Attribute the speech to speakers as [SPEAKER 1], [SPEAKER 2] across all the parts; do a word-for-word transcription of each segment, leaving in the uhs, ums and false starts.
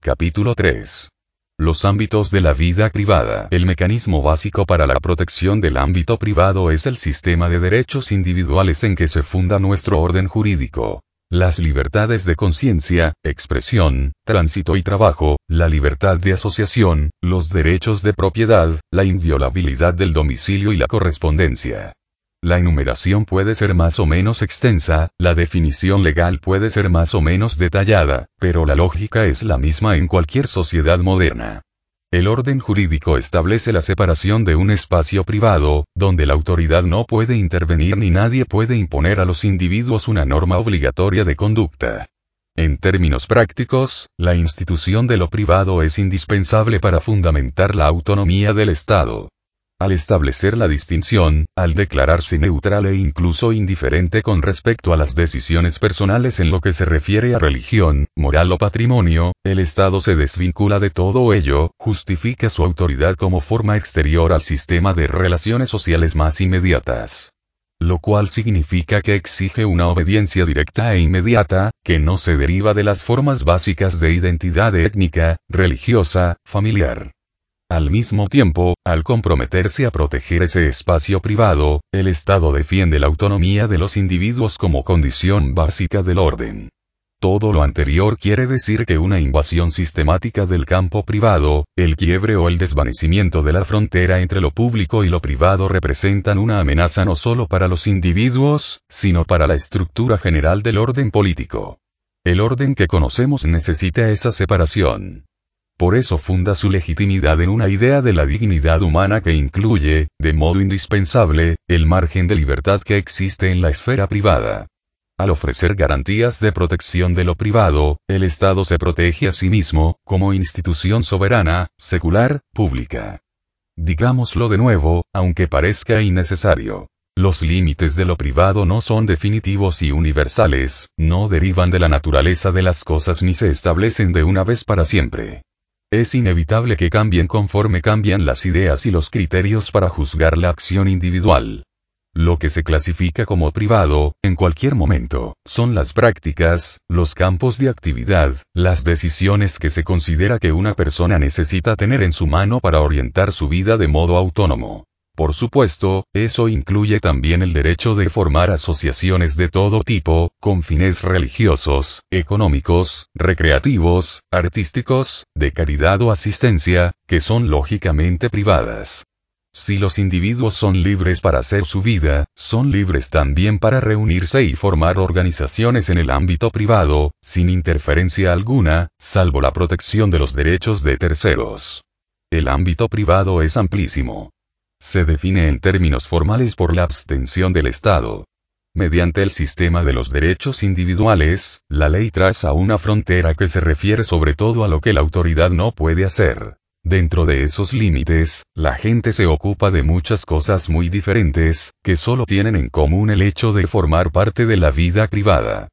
[SPEAKER 1] Capítulo tres. Los ámbitos de la vida privada. El mecanismo básico para la protección del ámbito privado es el sistema de derechos individuales en que se funda nuestro orden jurídico. Las libertades de conciencia, expresión, tránsito y trabajo, la libertad de asociación, los derechos de propiedad, la inviolabilidad del domicilio y la correspondencia. La enumeración puede ser más o menos extensa, la definición legal puede ser más o menos detallada, pero la lógica es la misma en cualquier sociedad moderna. El orden jurídico establece la separación de un espacio privado, donde la autoridad no puede intervenir ni nadie puede imponer a los individuos una norma obligatoria de conducta. En términos prácticos, la institución de lo privado es indispensable para fundamentar la autonomía del Estado. Al establecer la distinción, al declararse neutral e incluso indiferente con respecto a las decisiones personales en lo que se refiere a religión, moral o patrimonio, el Estado se desvincula de todo ello, justifica su autoridad como forma exterior al sistema de relaciones sociales más inmediatas. Lo cual significa que exige una obediencia directa e inmediata, que no se deriva de las formas básicas de identidad étnica, religiosa, familiar. Al mismo tiempo, al comprometerse a proteger ese espacio privado, el Estado defiende la autonomía de los individuos como condición básica del orden. Todo lo anterior quiere decir que una invasión sistemática del campo privado, el quiebre o el desvanecimiento de la frontera entre lo público y lo privado representan una amenaza no solo para los individuos, sino para la estructura general del orden político. El orden que conocemos necesita esa separación. Por eso funda su legitimidad en una idea de la dignidad humana que incluye, de modo indispensable, el margen de libertad que existe en la esfera privada. Al ofrecer garantías de protección de lo privado, el Estado se protege a sí mismo, como institución soberana, secular, pública. Digámoslo de nuevo, aunque parezca innecesario. Los límites de lo privado no son definitivos y universales, no derivan de la naturaleza de las cosas ni se establecen de una vez para siempre. Es inevitable que cambien conforme cambian las ideas y los criterios para juzgar la acción individual. Lo que se clasifica como privado, en cualquier momento, son las prácticas, los campos de actividad, las decisiones que se considera que una persona necesita tener en su mano para orientar su vida de modo autónomo. Por supuesto, eso incluye también el derecho de formar asociaciones de todo tipo, con fines religiosos, económicos, recreativos, artísticos, de caridad o asistencia, que son lógicamente privadas. Si los individuos son libres para hacer su vida, son libres también para reunirse y formar organizaciones en el ámbito privado, sin interferencia alguna, salvo la protección de los derechos de terceros. El ámbito privado es amplísimo. Se define en términos formales por la abstención del Estado. Mediante el sistema de los derechos individuales, la ley traza una frontera que se refiere sobre todo a lo que la autoridad no puede hacer. Dentro de esos límites, la gente se ocupa de muchas cosas muy diferentes, que solo tienen en común el hecho de formar parte de la vida privada.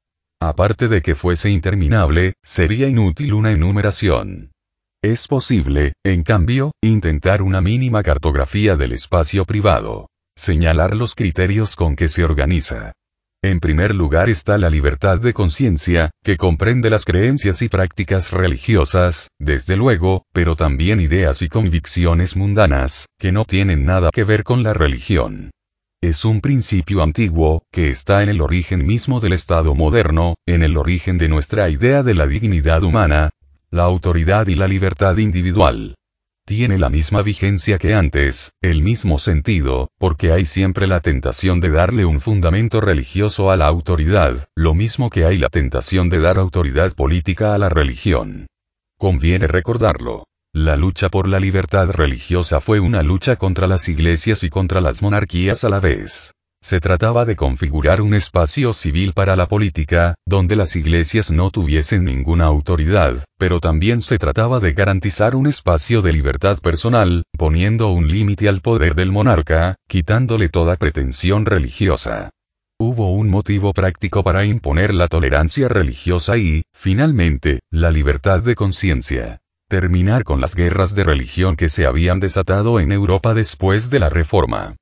[SPEAKER 1] Aparte de que fuese interminable, sería inútil una enumeración. Es posible, en cambio, intentar una mínima cartografía del espacio privado. Señalar los criterios con que se organiza. En primer lugar está la libertad de conciencia, que comprende las creencias y prácticas religiosas, desde luego, pero también ideas y convicciones mundanas, que no tienen nada que ver con la religión. Es un principio antiguo, que está en el origen mismo del Estado moderno, en el origen de nuestra idea de la dignidad humana, la autoridad y la libertad individual. Tiene la misma vigencia que antes, el mismo sentido, porque hay siempre la tentación de darle un fundamento religioso a la autoridad, lo mismo que hay la tentación de dar autoridad política a la religión. Conviene recordarlo. La lucha por la libertad religiosa fue una lucha contra las iglesias y contra las monarquías a la vez. Se trataba de configurar un espacio civil para la política, donde las iglesias no tuviesen ninguna autoridad, pero también se trataba de garantizar un espacio de libertad personal, poniendo un límite al poder del monarca, quitándole toda pretensión religiosa. Hubo un motivo práctico para imponer la tolerancia religiosa y, finalmente, la libertad de conciencia. Terminar con las guerras de religión que se habían desatado en Europa después de la Reforma.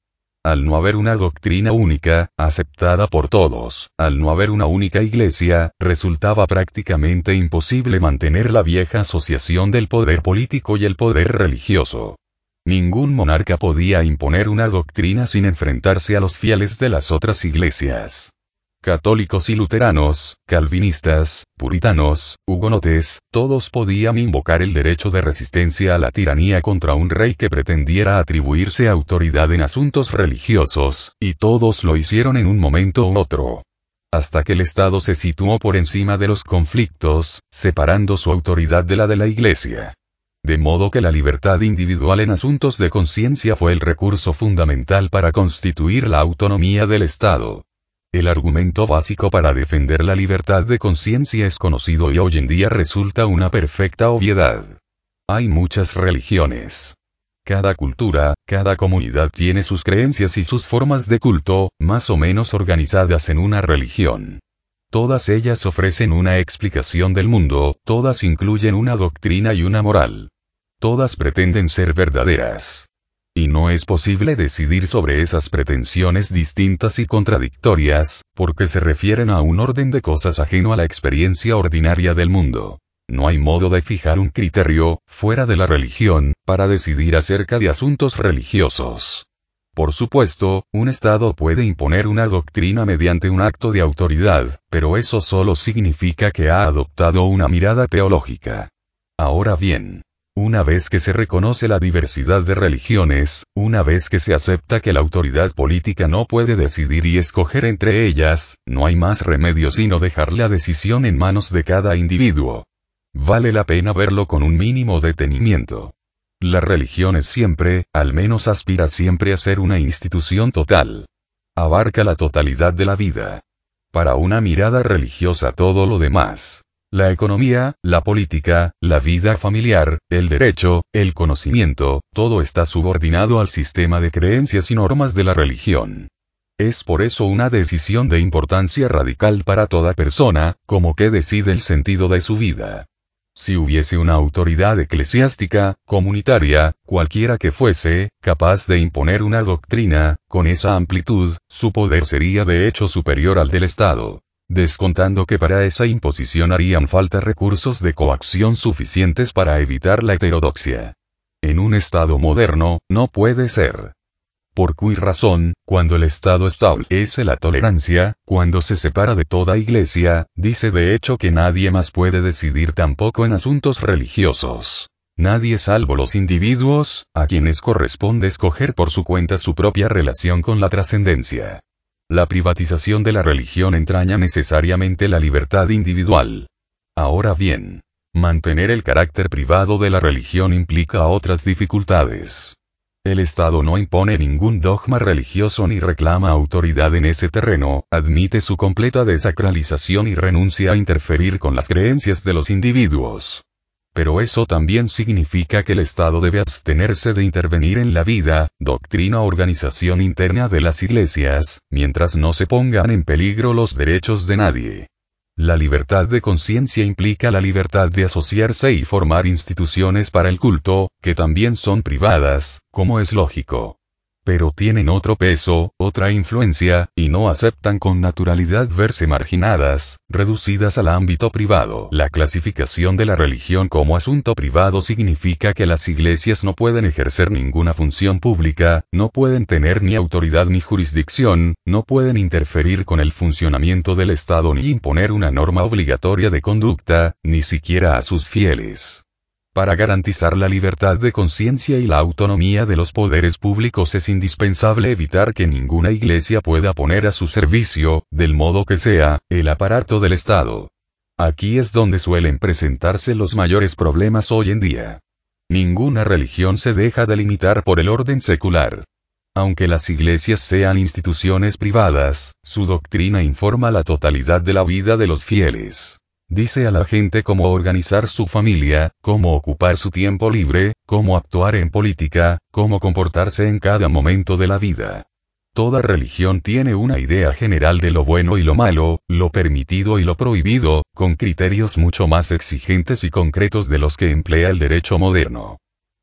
[SPEAKER 1] Al no haber una doctrina única, aceptada por todos, al no haber una única iglesia, resultaba prácticamente imposible mantener la vieja asociación del poder político y el poder religioso. Ningún monarca podía imponer una doctrina sin enfrentarse a los fieles de las otras iglesias. Católicos y luteranos, calvinistas, puritanos, hugonotes, todos podían invocar el derecho de resistencia a la tiranía contra un rey que pretendiera atribuirse autoridad en asuntos religiosos, y todos lo hicieron en un momento u otro. Hasta que el Estado se situó por encima de los conflictos, separando su autoridad de la de la Iglesia. De modo que la libertad individual en asuntos de conciencia fue el recurso fundamental para constituir la autonomía del Estado. El argumento básico para defender la libertad de conciencia es conocido y hoy en día resulta una perfecta obviedad. Hay muchas religiones. Cada cultura, cada comunidad tiene sus creencias y sus formas de culto, más o menos organizadas en una religión. Todas ellas ofrecen una explicación del mundo, todas incluyen una doctrina y una moral. Todas pretenden ser verdaderas. Y no es posible decidir sobre esas pretensiones distintas y contradictorias, porque se refieren a un orden de cosas ajeno a la experiencia ordinaria del mundo. No hay modo de fijar un criterio, fuera de la religión, para decidir acerca de asuntos religiosos. Por supuesto, un Estado puede imponer una doctrina mediante un acto de autoridad, pero eso solo significa que ha adoptado una mirada teológica. Ahora bien, una vez que se reconoce la diversidad de religiones, una vez que se acepta que la autoridad política no puede decidir y escoger entre ellas, no hay más remedio sino dejar la decisión en manos de cada individuo. Vale la pena verlo con un mínimo detenimiento. La religión es siempre, al menos aspira siempre a ser una institución total. Abarca la totalidad de la vida. Para una mirada religiosa todo lo demás, la economía, la política, la vida familiar, el derecho, el conocimiento, todo está subordinado al sistema de creencias y normas de la religión. Es por eso una decisión de importancia radical para toda persona, como que decide el sentido de su vida. Si hubiese una autoridad eclesiástica, comunitaria, cualquiera que fuese, capaz de imponer una doctrina, con esa amplitud, su poder sería de hecho superior al del Estado. Descontando que para esa imposición harían falta recursos de coacción suficientes para evitar la heterodoxia. En un Estado moderno, no puede ser. Por cuya razón, cuando el Estado establece la tolerancia, cuando se separa de toda iglesia, dice de hecho que nadie más puede decidir tampoco en asuntos religiosos. Nadie salvo los individuos, a quienes corresponde escoger por su cuenta su propia relación con la trascendencia. La privatización de la religión entraña necesariamente la libertad individual. Ahora bien, mantener el carácter privado de la religión implica otras dificultades. El Estado no impone ningún dogma religioso ni reclama autoridad en ese terreno, admite su completa desacralización y renuncia a interferir con las creencias de los individuos. Pero eso también significa que el Estado debe abstenerse de intervenir en la vida, doctrina o organización interna de las iglesias, mientras no se pongan en peligro los derechos de nadie. La libertad de conciencia implica la libertad de asociarse y formar instituciones para el culto, que también son privadas, como es lógico. Pero tienen otro peso, otra influencia, y no aceptan con naturalidad verse marginadas, reducidas al ámbito privado. La clasificación de la religión como asunto privado significa que las iglesias no pueden ejercer ninguna función pública, no pueden tener ni autoridad ni jurisdicción, no pueden interferir con el funcionamiento del Estado ni imponer una norma obligatoria de conducta, ni siquiera a sus fieles. Para garantizar la libertad de conciencia y la autonomía de los poderes públicos es indispensable evitar que ninguna iglesia pueda poner a su servicio, del modo que sea, el aparato del Estado. Aquí es donde suelen presentarse los mayores problemas hoy en día. Ninguna religión se deja delimitar por el orden secular. Aunque las iglesias sean instituciones privadas, su doctrina informa la totalidad de la vida de los fieles. Dice a la gente cómo organizar su familia, cómo ocupar su tiempo libre, cómo actuar en política, cómo comportarse en cada momento de la vida. Toda religión tiene una idea general de lo bueno y lo malo, lo permitido y lo prohibido, con criterios mucho más exigentes y concretos de los que emplea el derecho moderno.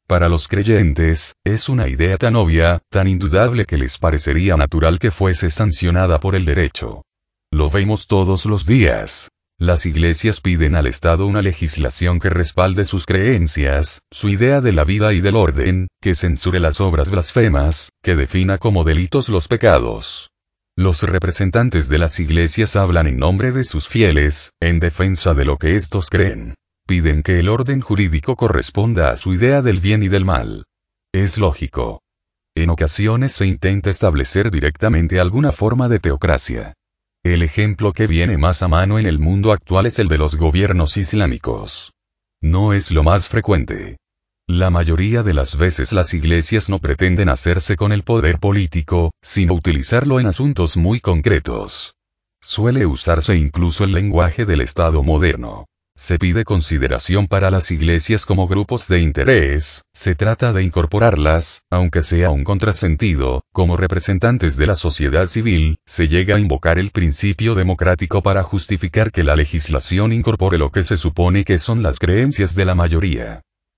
[SPEAKER 1] Para los creyentes, es una idea tan obvia, tan indudable que les parecería natural que fuese sancionada por el derecho. Lo vemos todos los días. Las iglesias piden al Estado una legislación que respalde sus creencias, su idea de la vida y del orden, que censure las obras blasfemas, que defina como delitos los pecados. Los representantes de las iglesias hablan en nombre de sus fieles, en defensa de lo que estos creen. Piden que el orden jurídico corresponda a su idea del bien y del mal. Es lógico. En ocasiones se intenta establecer directamente alguna forma de teocracia. El ejemplo que viene más a mano en el mundo actual es el de los gobiernos islámicos. No es lo más frecuente. La mayoría de las veces las iglesias no pretenden hacerse con el poder político, sino utilizarlo en asuntos muy concretos. Suele usarse incluso el lenguaje del Estado moderno. Se pide consideración para las iglesias como grupos de interés, se trata de incorporarlas, aunque sea un contrasentido, como representantes de la sociedad civil, se llega a invocar el principio democrático para justificar que la legislación incorpore lo que se supone que son las creencias de la mayoría.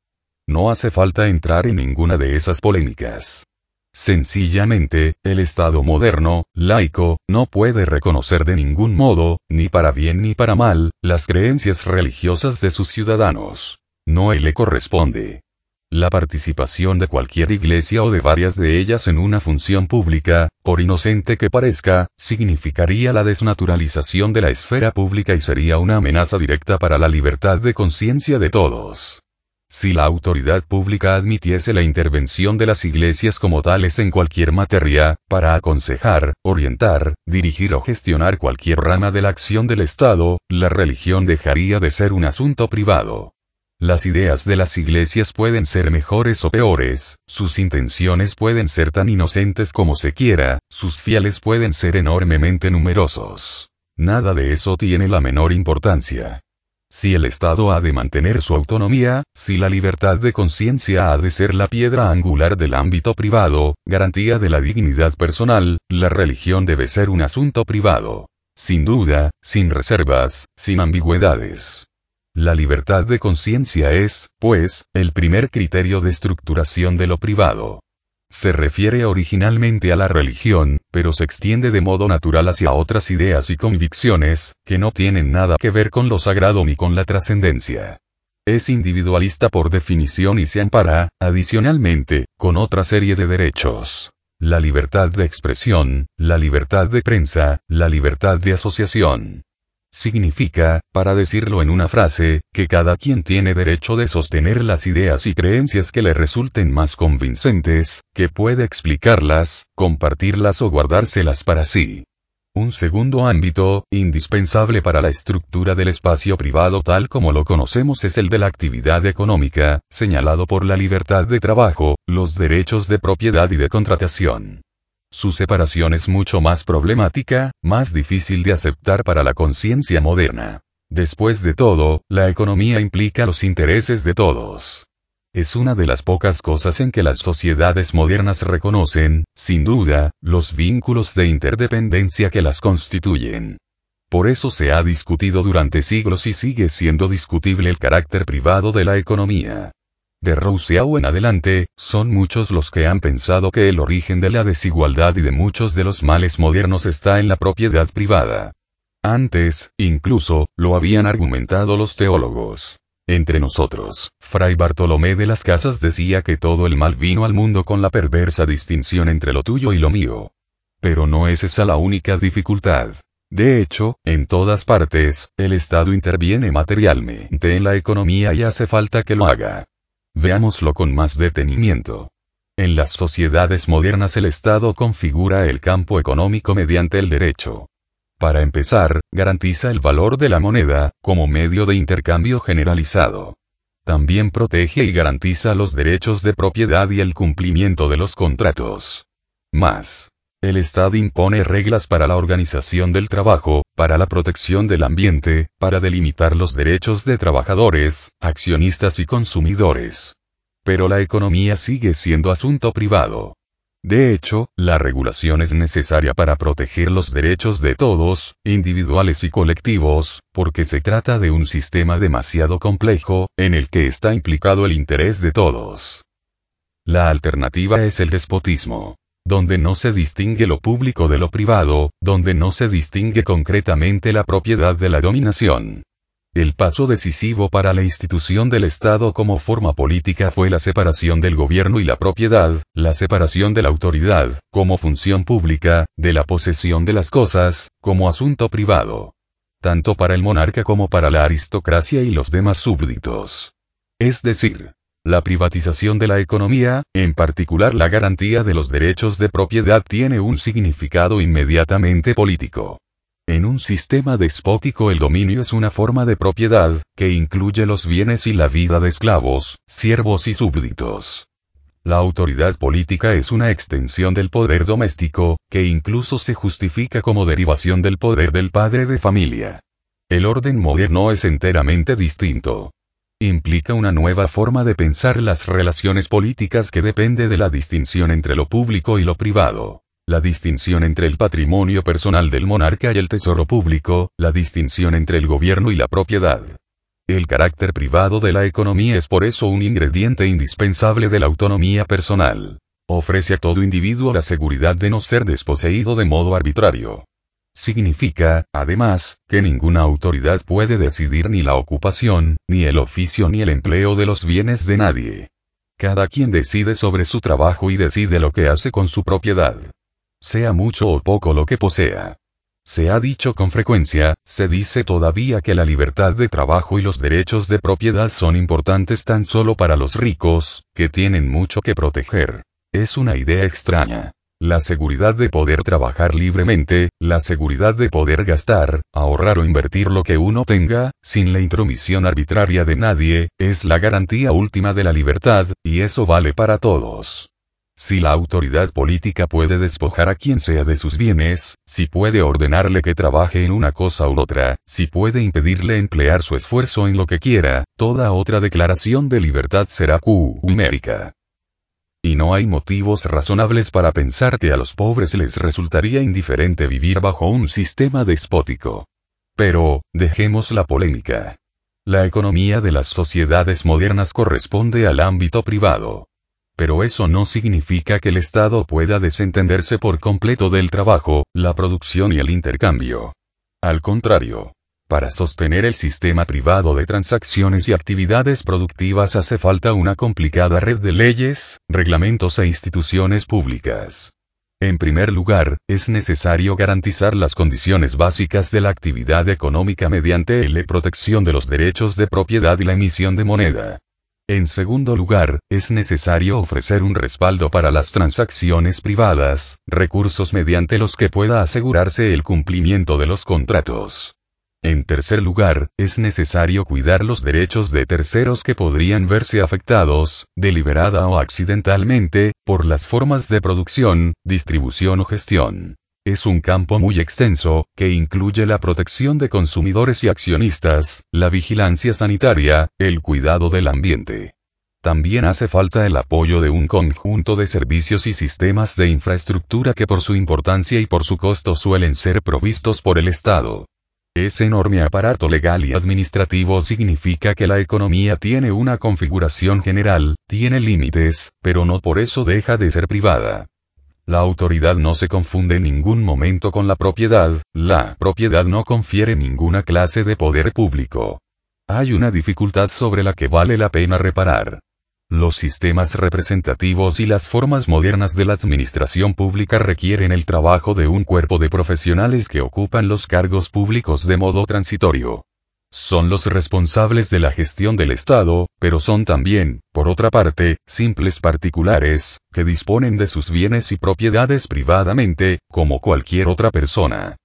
[SPEAKER 1] No hace falta entrar en ninguna de esas polémicas. Sencillamente, el Estado moderno, laico, no puede reconocer de ningún modo, ni para bien ni para mal, las creencias religiosas de sus ciudadanos. No le corresponde. La participación de cualquier iglesia o de varias de ellas en una función pública, por inocente que parezca, significaría la desnaturalización de la esfera pública y sería una amenaza directa para la libertad de conciencia de todos. Si la autoridad pública admitiese la intervención de las iglesias como tales en cualquier materia, para aconsejar, orientar, dirigir o gestionar cualquier rama de la acción del Estado, la religión dejaría de ser un asunto privado. Las ideas de las iglesias pueden ser mejores o peores, sus intenciones pueden ser tan inocentes como se quiera, sus fieles pueden ser enormemente numerosos. Nada de eso tiene la menor importancia. Si el Estado ha de mantener su autonomía, si la libertad de conciencia ha de ser la piedra angular del ámbito privado, garantía de la dignidad personal, la religión debe ser un asunto privado. Sin duda, sin reservas, sin ambigüedades. La libertad de conciencia es, pues, el primer criterio de estructuración de lo privado. Se refiere originalmente a la religión, pero se extiende de modo natural hacia otras ideas y convicciones, que no tienen nada que ver con lo sagrado ni con la trascendencia. Es individualista por definición y se ampara, adicionalmente, con otra serie de derechos. La libertad de expresión, la libertad de prensa, la libertad de asociación. Significa, para decirlo en una frase, que cada quien tiene derecho de sostener las ideas y creencias que le resulten más convincentes, que puede explicarlas, compartirlas o guardárselas para sí. Un segundo ámbito, indispensable para la estructura del espacio privado tal como lo conocemos es el de la actividad económica, señalado por la libertad de trabajo, los derechos de propiedad y de contratación. Su separación es mucho más problemática, más difícil de aceptar para la conciencia moderna. Después de todo, la economía implica los intereses de todos. Es una de las pocas cosas en que las sociedades modernas reconocen, sin duda, los vínculos de interdependencia que las constituyen. Por eso se ha discutido durante siglos y sigue siendo discutible el carácter privado de la economía. De Rousseau en adelante, son muchos los que han pensado que el origen de la desigualdad y de muchos de los males modernos está en la propiedad privada. Antes, incluso, lo habían argumentado los teólogos. Entre nosotros, Fray Bartolomé de las Casas decía que todo el mal vino al mundo con la perversa distinción entre lo tuyo y lo mío. Pero no es esa la única dificultad. De hecho, en todas partes, el Estado interviene materialmente en la economía y hace falta que lo haga. Veámoslo con más detenimiento. En las sociedades modernas el Estado configura el campo económico mediante el derecho. Para empezar, garantiza el valor de la moneda, como medio de intercambio generalizado. También protege y garantiza los derechos de propiedad y el cumplimiento de los contratos. Más. El Estado impone reglas para la organización del trabajo, para la protección del ambiente, para delimitar los derechos de trabajadores, accionistas y consumidores. Pero la economía sigue siendo asunto privado. De hecho, la regulación es necesaria para proteger los derechos de todos, individuales y colectivos, porque se trata de un sistema demasiado complejo, en el que está implicado el interés de todos. La alternativa es el despotismo, donde no se distingue lo público de lo privado, donde no se distingue concretamente la propiedad de la dominación. El paso decisivo para la institución del Estado como forma política fue la separación del gobierno y la propiedad, la separación de la autoridad, como función pública, de la posesión de las cosas, como asunto privado. Tanto para el monarca como para la aristocracia y los demás súbditos. Es decir, la privatización de la economía, en particular la garantía de los derechos de propiedad, tiene un significado inmediatamente político. En un sistema despótico el dominio es una forma de propiedad, que incluye los bienes y la vida de esclavos, siervos y súbditos. La autoridad política es una extensión del poder doméstico, que incluso se justifica como derivación del poder del padre de familia. El orden moderno es enteramente distinto. Implica una nueva forma de pensar las relaciones políticas que depende de la distinción entre lo público y lo privado. La distinción entre el patrimonio personal del monarca y el tesoro público, la distinción entre el gobierno y la propiedad. El carácter privado de la economía es por eso un ingrediente indispensable de la autonomía personal. Ofrece a todo individuo la seguridad de no ser desposeído de modo arbitrario. Significa, además, que ninguna autoridad puede decidir ni la ocupación, ni el oficio ni el empleo de los bienes de nadie. Cada quien decide sobre su trabajo y decide lo que hace con su propiedad. Sea mucho o poco lo que posea. Se ha dicho con frecuencia, se dice todavía que la libertad de trabajo y los derechos de propiedad son importantes tan solo para los ricos, que tienen mucho que proteger. Es una idea extraña. La seguridad de poder trabajar libremente, la seguridad de poder gastar, ahorrar o invertir lo que uno tenga, sin la intromisión arbitraria de nadie, es la garantía última de la libertad, y eso vale para todos. Si la autoridad política puede despojar a quien sea de sus bienes, si puede ordenarle que trabaje en una cosa u otra, si puede impedirle emplear su esfuerzo en lo que quiera, toda otra declaración de libertad será quimérica. Y no hay motivos razonables para pensar que a los pobres les resultaría indiferente vivir bajo un sistema despótico. Pero, dejemos la polémica. La economía de las sociedades modernas corresponde al ámbito privado. Pero eso no significa que el Estado pueda desentenderse por completo del trabajo, la producción y el intercambio. Al contrario. Para sostener el sistema privado de transacciones y actividades productivas hace falta una complicada red de leyes, reglamentos e instituciones públicas. En primer lugar, es necesario garantizar las condiciones básicas de la actividad económica mediante la protección de los derechos de propiedad y la emisión de moneda. En segundo lugar, es necesario ofrecer un respaldo para las transacciones privadas, recursos mediante los que pueda asegurarse el cumplimiento de los contratos. En tercer lugar, es necesario cuidar los derechos de terceros que podrían verse afectados, deliberada o accidentalmente, por las formas de producción, distribución o gestión. Es un campo muy extenso, que incluye la protección de consumidores y accionistas, la vigilancia sanitaria, el cuidado del ambiente. También hace falta el apoyo de un conjunto de servicios y sistemas de infraestructura que por su importancia y por su costo suelen ser provistos por el Estado. Ese enorme aparato legal y administrativo significa que la economía tiene una configuración general, tiene límites, pero no por eso deja de ser privada. La autoridad no se confunde en ningún momento con la propiedad, la propiedad no confiere ninguna clase de poder público. Hay una dificultad sobre la que vale la pena reparar. Los sistemas representativos y las formas modernas de la administración pública requieren el trabajo de un cuerpo de profesionales que ocupan los cargos públicos de modo transitorio. Son los responsables de la gestión del Estado, pero son también, por otra parte, simples particulares, que disponen de sus bienes y propiedades privadamente, como cualquier otra persona.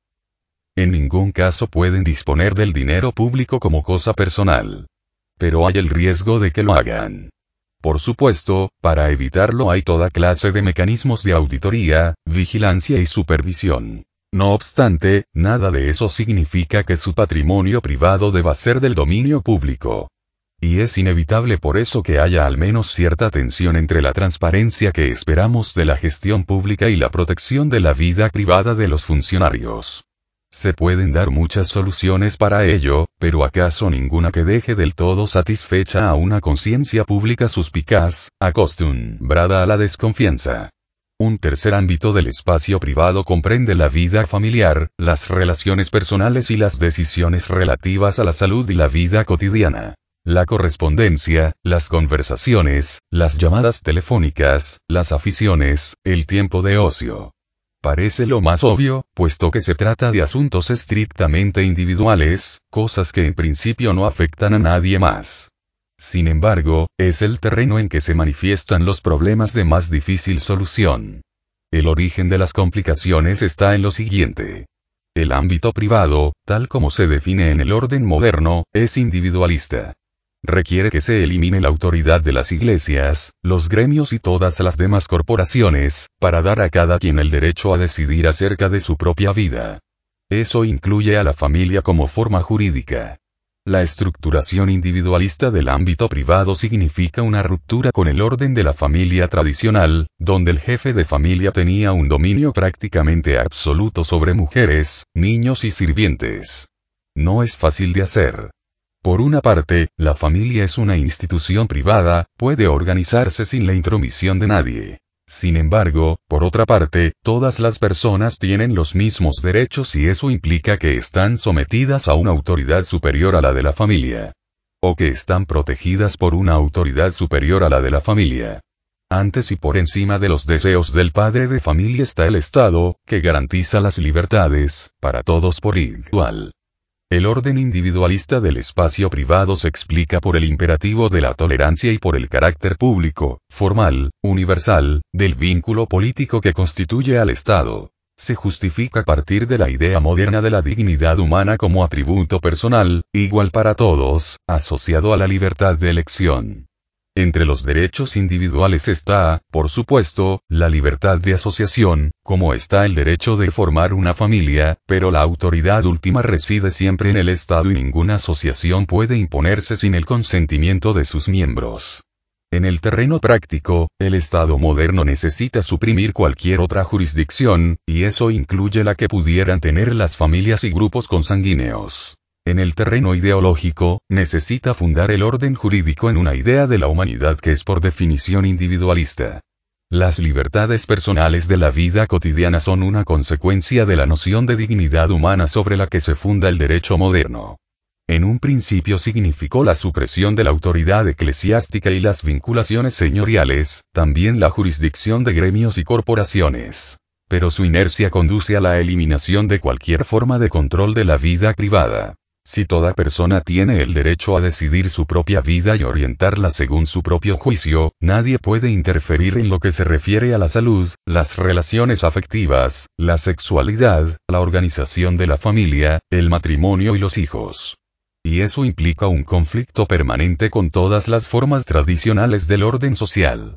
[SPEAKER 1] En ningún caso pueden disponer del dinero público como cosa personal. Pero hay el riesgo de que lo hagan. Por supuesto, para evitarlo hay toda clase de mecanismos de auditoría, vigilancia y supervisión. No obstante, nada de eso significa que su patrimonio privado deba ser del dominio público. Y es inevitable por eso que haya al menos cierta tensión entre la transparencia que esperamos de la gestión pública y la protección de la vida privada de los funcionarios. Se pueden dar muchas soluciones para ello, pero ¿acaso ninguna que deje del todo satisfecha a una conciencia pública suspicaz, acostumbrada a la desconfianza? Un tercer ámbito del espacio privado comprende la vida familiar, las relaciones personales y las decisiones relativas a la salud y la vida cotidiana. La correspondencia, las conversaciones, las llamadas telefónicas, las aficiones, el tiempo de ocio. Parece lo más obvio, puesto que se trata de asuntos estrictamente individuales, cosas que en principio no afectan a nadie más. Sin embargo, es el terreno en que se manifiestan los problemas de más difícil solución. El origen de las complicaciones está en lo siguiente. El ámbito privado, tal como se define en el orden moderno, es individualista. Requiere que se elimine la autoridad de las iglesias, los gremios y todas las demás corporaciones, para dar a cada quien el derecho a decidir acerca de su propia vida. Eso incluye a la familia como forma jurídica. La estructuración individualista del ámbito privado significa una ruptura con el orden de la familia tradicional, donde el jefe de familia tenía un dominio prácticamente absoluto sobre mujeres, niños y sirvientes. No es fácil de hacer. Por una parte, la familia es una institución privada, puede organizarse sin la intromisión de nadie. Sin embargo, por otra parte, todas las personas tienen los mismos derechos y eso implica que están sometidas a una autoridad superior a la de la familia. O que están protegidas por una autoridad superior a la de la familia. Antes y por encima de los deseos del padre de familia está el Estado, que garantiza las libertades, para todos por igual. El orden individualista del espacio privado se explica por el imperativo de la tolerancia y por el carácter público, formal, universal, del vínculo político que constituye al Estado. Se justifica a partir de la idea moderna de la dignidad humana como atributo personal, igual para todos, asociado a la libertad de elección. Entre los derechos individuales está, por supuesto, la libertad de asociación, como está el derecho de formar una familia, pero la autoridad última reside siempre en el Estado y ninguna asociación puede imponerse sin el consentimiento de sus miembros. En el terreno práctico, el Estado moderno necesita suprimir cualquier otra jurisdicción, y eso incluye la que pudieran tener las familias y grupos consanguíneos. En el terreno ideológico, necesita fundar el orden jurídico en una idea de la humanidad que es por definición individualista. Las libertades personales de la vida cotidiana son una consecuencia de la noción de dignidad humana sobre la que se funda el derecho moderno. En un principio significó la supresión de la autoridad eclesiástica y las vinculaciones señoriales, también la jurisdicción de gremios y corporaciones. Pero su inercia conduce a la eliminación de cualquier forma de control de la vida privada. Si toda persona tiene el derecho a decidir su propia vida y orientarla según su propio juicio, nadie puede interferir en lo que se refiere a la salud, las relaciones afectivas, la sexualidad, la organización de la familia, el matrimonio y los hijos. Y eso implica un conflicto permanente con todas las formas tradicionales del orden social.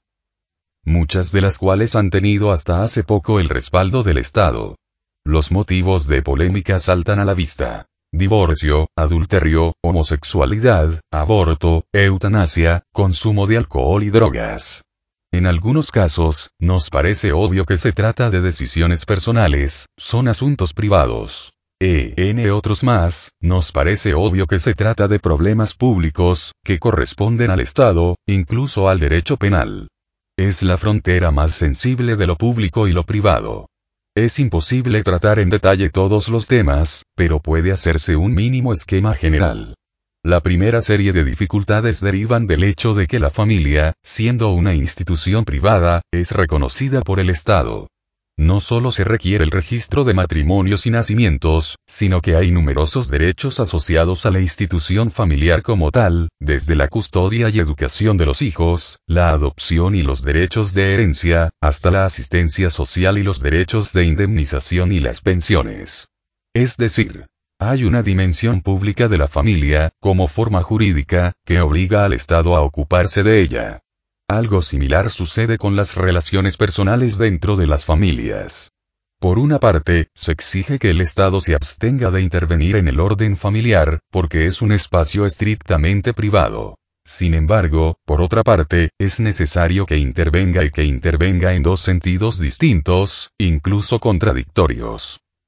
[SPEAKER 1] Muchas de las cuales han tenido hasta hace poco el respaldo del Estado. Los motivos de polémica saltan a la vista. Divorcio, adulterio, homosexualidad, aborto, eutanasia, consumo de alcohol y drogas. En algunos casos, nos parece obvio que se trata de decisiones personales, son asuntos privados. E en otros más, nos parece obvio que se trata de problemas públicos, que corresponden al Estado, incluso al derecho penal. Es la frontera más sensible de lo público y lo privado. Es imposible tratar en detalle todos los temas, pero puede hacerse un mínimo esquema general. La primera serie de dificultades derivan del hecho de que la familia, siendo una institución privada, es reconocida por el Estado. No solo se requiere el registro de matrimonios y nacimientos, sino que hay numerosos derechos asociados a la institución familiar como tal, desde la custodia y educación de los hijos, la adopción y los derechos de herencia, hasta la asistencia social y los derechos de indemnización y las pensiones. Es decir, hay una dimensión pública de la familia, como forma jurídica, que obliga al Estado a ocuparse de ella. Algo similar sucede con las relaciones personales dentro de las familias. Por una parte, se exige que el Estado se abstenga de intervenir en el orden familiar, porque es un espacio estrictamente privado. Sin embargo, por otra parte, es necesario que intervenga y que intervenga en dos sentidos distintos, incluso contradictorios.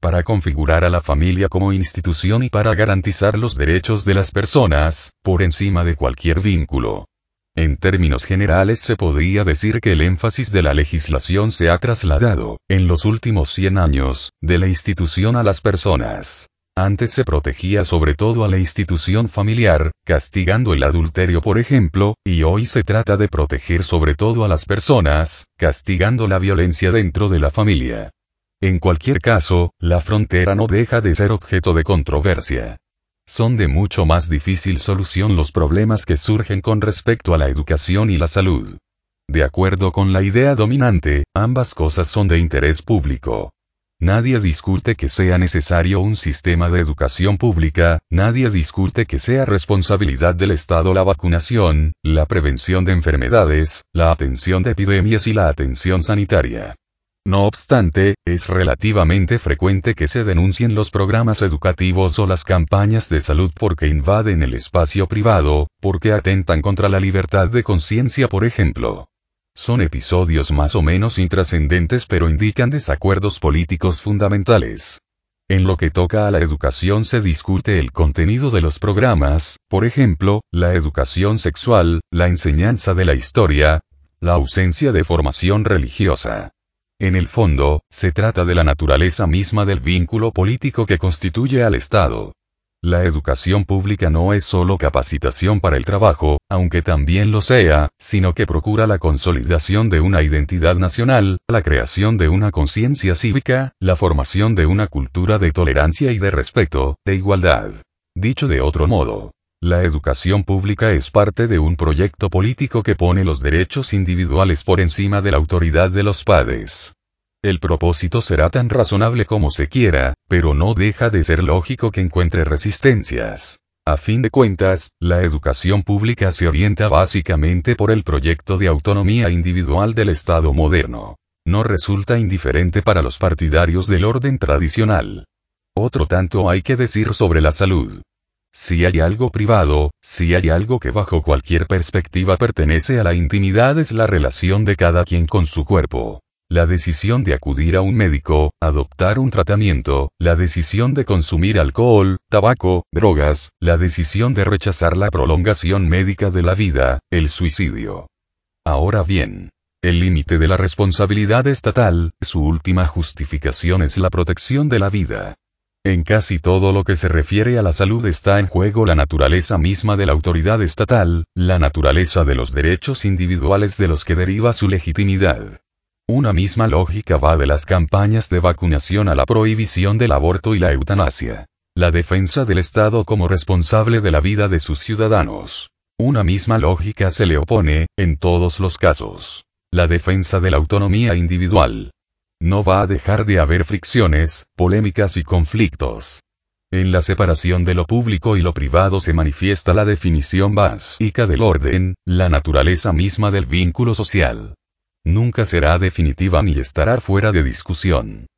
[SPEAKER 1] para configurar a la familia como institución y para garantizar los derechos de las personas, por encima de cualquier vínculo. En términos generales se podría decir que el énfasis de la legislación se ha trasladado, en los últimos cien años, de la institución a las personas. Antes se protegía sobre todo a la institución familiar, castigando el adulterio por ejemplo, y hoy se trata de proteger sobre todo a las personas, castigando la violencia dentro de la familia. En cualquier caso, la frontera no deja de ser objeto de controversia. Son de mucho más difícil solución los problemas que surgen con respecto a la educación y la salud. De acuerdo con la idea dominante, ambas cosas son de interés público. Nadie discute que sea necesario un sistema de educación pública, nadie discute que sea responsabilidad del Estado la vacunación, la prevención de enfermedades, la atención de epidemias y la atención sanitaria. No obstante, es relativamente frecuente que se denuncien los programas educativos o las campañas de salud porque invaden el espacio privado, porque atentan contra la libertad de conciencia por ejemplo. Son episodios más o menos intrascendentes pero indican desacuerdos políticos fundamentales. En lo que toca a la educación se discute el contenido de los programas, por ejemplo, la educación sexual, la enseñanza de la historia, la ausencia de formación religiosa. En el fondo, se trata de la naturaleza misma del vínculo político que constituye al Estado. La educación pública no es solo capacitación para el trabajo, aunque también lo sea, sino que procura la consolidación de una identidad nacional, la creación de una conciencia cívica, la formación de una cultura de tolerancia y de respeto, de igualdad. Dicho de otro modo, la educación pública es parte de un proyecto político que pone los derechos individuales por encima de la autoridad de los padres. El propósito será tan razonable como se quiera, pero no deja de ser lógico que encuentre resistencias. A fin de cuentas, la educación pública se orienta básicamente por el proyecto de autonomía individual del Estado moderno. No resulta indiferente para los partidarios del orden tradicional. Otro tanto hay que decir sobre la salud. Si hay algo privado, si hay algo que bajo cualquier perspectiva pertenece a la intimidad es la relación de cada quien con su cuerpo. La decisión de acudir a un médico, adoptar un tratamiento, la decisión de consumir alcohol, tabaco, drogas, la decisión de rechazar la prolongación médica de la vida, el suicidio. Ahora bien, el límite de la responsabilidad estatal, su última justificación es la protección de la vida. En casi todo lo que se refiere a la salud está en juego la naturaleza misma de la autoridad estatal, la naturaleza de los derechos individuales de los que deriva su legitimidad. Una misma lógica va de las campañas de vacunación a la prohibición del aborto y la eutanasia. La defensa del Estado como responsable de la vida de sus ciudadanos. Una misma lógica se le opone, en todos los casos. La defensa de la autonomía individual. No va a dejar de haber fricciones, polémicas y conflictos. En la separación de lo público y lo privado se manifiesta la definición básica del orden, la naturaleza misma del vínculo social. Nunca será definitiva ni estará fuera de discusión.